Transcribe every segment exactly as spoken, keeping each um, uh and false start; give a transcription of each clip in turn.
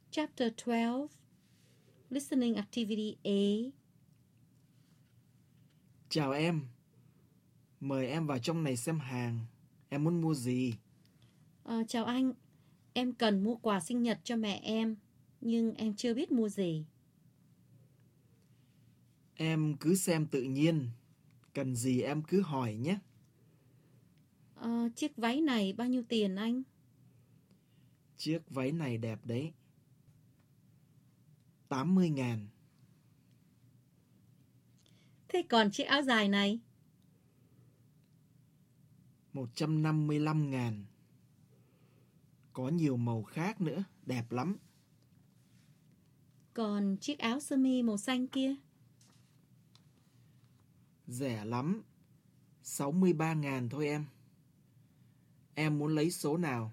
Chapter twelve. Listening Activity A. Chào em. Mời em vào trong này xem hàng. Em muốn mua gì? Ờ, chào anh. Em cần mua quà sinh nhật cho mẹ em, nhưng em chưa biết mua gì. Em cứ xem tự nhiên. Cần gì em cứ hỏi nhé. Ờ, chiếc váy này bao nhiêu tiền anh? Chiếc váy này đẹp đấy. tám mươi ngàn. Thế còn chiếc áo dài này? một trăm năm mươi lăm ngàn. Có nhiều màu khác nữa. Đẹp lắm. Còn chiếc áo sơ mi màu xanh kia? Rẻ lắm. sáu mươi ba ngàn thôi em. Em muốn lấy số nào?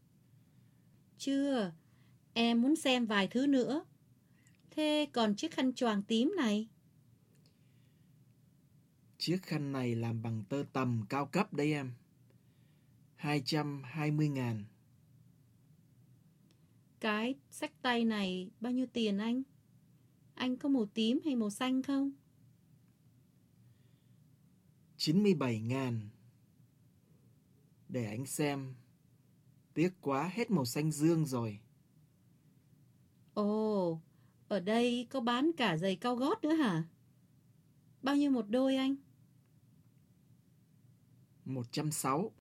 Chưa, em muốn xem vài thứ nữa. Thế còn chiếc khăn choàng tím này? Chiếc khăn này làm bằng tơ tằm cao cấp đấy em. hai trăm hai mươi ngàn. Cái xách tay này bao nhiêu tiền anh? Anh có màu tím hay màu xanh không? chín mươi bảy ngàn. Để anh xem. Tiếc quá, hết màu xanh dương rồi. Ồ, ở đây có bán cả giày cao gót nữa hả? Bao nhiêu một đôi anh? một trăm sáu mươi.